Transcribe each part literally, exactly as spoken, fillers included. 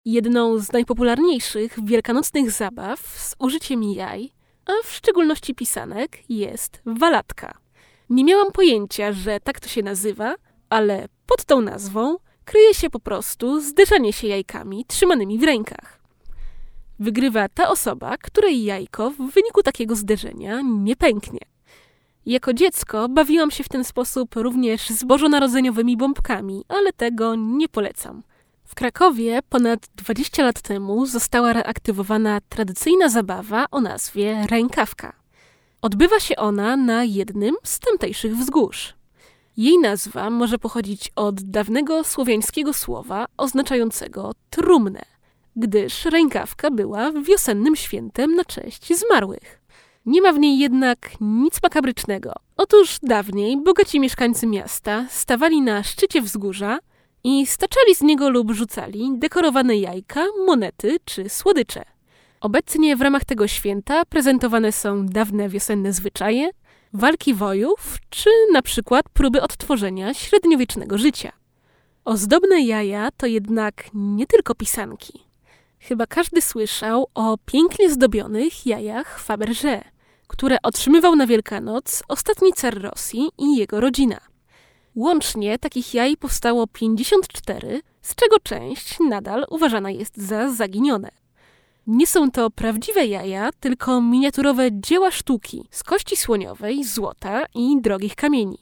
Jedną z najpopularniejszych wielkanocnych zabaw z użyciem jaj, a w szczególności pisanek, jest walatka. Nie miałam pojęcia, że tak to się nazywa, ale pod tą nazwą kryje się po prostu zderzanie się jajkami trzymanymi w rękach. Wygrywa ta osoba, której jajko w wyniku takiego zderzenia nie pęknie. Jako dziecko bawiłam się w ten sposób również z bożonarodzeniowymi bombkami, ale tego nie polecam. W Krakowie ponad dwadzieścia lat temu została reaktywowana tradycyjna zabawa o nazwie rękawka. Odbywa się ona na jednym z tamtejszych wzgórz. Jej nazwa może pochodzić od dawnego słowiańskiego słowa oznaczającego trumnę, gdyż rękawka była wiosennym świętem na cześć zmarłych. Nie ma w niej jednak nic makabrycznego. Otóż dawniej bogaci mieszkańcy miasta stawali na szczycie wzgórza i staczali z niego lub rzucali dekorowane jajka, monety czy słodycze. Obecnie w ramach tego święta prezentowane są dawne wiosenne zwyczaje, walki wojów czy na przykład próby odtworzenia średniowiecznego życia. Ozdobne jaja to jednak nie tylko pisanki. Chyba każdy słyszał o pięknie zdobionych jajach Fabergé, które otrzymywał na Wielkanoc ostatni car Rosji i jego rodzina. Łącznie takich jaj powstało pięćdziesiąt cztery, z czego część nadal uważana jest za zaginione. Nie są to prawdziwe jaja, tylko miniaturowe dzieła sztuki z kości słoniowej, złota i drogich kamieni.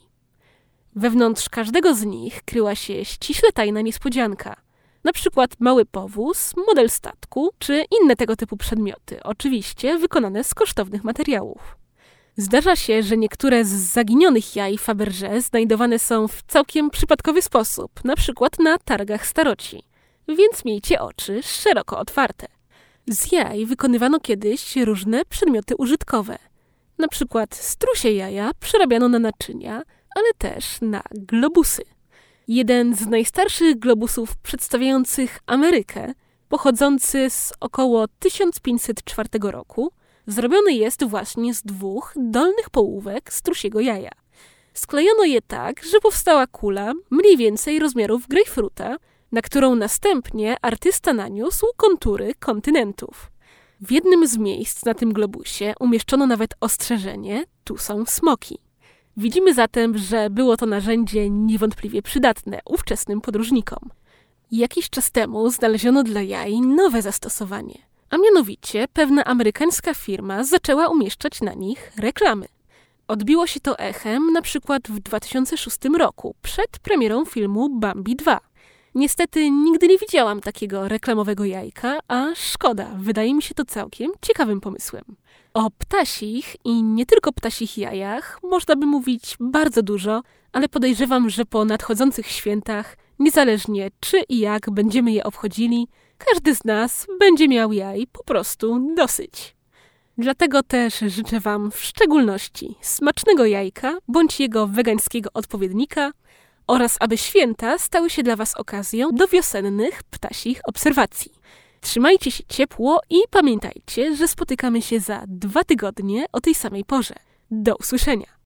Wewnątrz każdego z nich kryła się ściśle tajna niespodzianka. Na przykład mały powóz, model statku czy inne tego typu przedmioty, oczywiście wykonane z kosztownych materiałów. Zdarza się, że niektóre z zaginionych jaj Fabergé znajdowane są w całkiem przypadkowy sposób, na przykład na targach staroci, więc miejcie oczy szeroko otwarte. Z jaj wykonywano kiedyś różne przedmioty użytkowe. Na przykład strusie jaja przerabiano na naczynia, ale też na globusy. Jeden z najstarszych globusów przedstawiających Amerykę, pochodzący z około tysiąc pięćset czwartego roku, zrobiony jest właśnie z dwóch dolnych połówek strusiego jaja. Sklejono je tak, że powstała kula mniej więcej rozmiarów grejpfruta, na którą następnie artysta naniósł kontury kontynentów. W jednym z miejsc na tym globusie umieszczono nawet ostrzeżenie: tu są smoki. Widzimy zatem, że było to narzędzie niewątpliwie przydatne ówczesnym podróżnikom. Jakiś czas temu znaleziono dla jaj nowe zastosowanie, a mianowicie pewna amerykańska firma zaczęła umieszczać na nich reklamy. Odbiło się to echem na przykład w dwa tysiące szóstym roku, przed premierą filmu Bambi dwa. Niestety nigdy nie widziałam takiego reklamowego jajka, a szkoda, wydaje mi się to całkiem ciekawym pomysłem. O ptasich i nie tylko ptasich jajach można by mówić bardzo dużo, ale podejrzewam, że po nadchodzących świętach, niezależnie czy i jak będziemy je obchodzili, każdy z nas będzie miał jaj po prostu dosyć. Dlatego też życzę Wam w szczególności smacznego jajka bądź jego wegańskiego odpowiednika oraz aby święta stały się dla Was okazją do wiosennych ptasich obserwacji. Trzymajcie się ciepło i pamiętajcie, że spotykamy się za dwa tygodnie o tej samej porze. Do usłyszenia!